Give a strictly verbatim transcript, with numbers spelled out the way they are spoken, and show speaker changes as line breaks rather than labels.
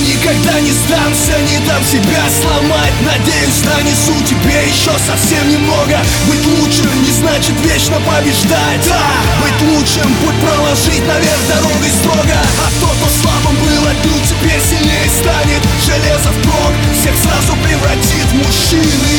никогда не сдамся, не дам себя сломать. Надеюсь, нанесу тебе еще совсем немного. Быть лучшим не значит вечно побеждать. Да, быть лучшим, путь проложить наверх дорогой строго. А тот, кто слабым был, отбил, теперь сильнее станет. Железо впрок всех сразу превратит в мужчины.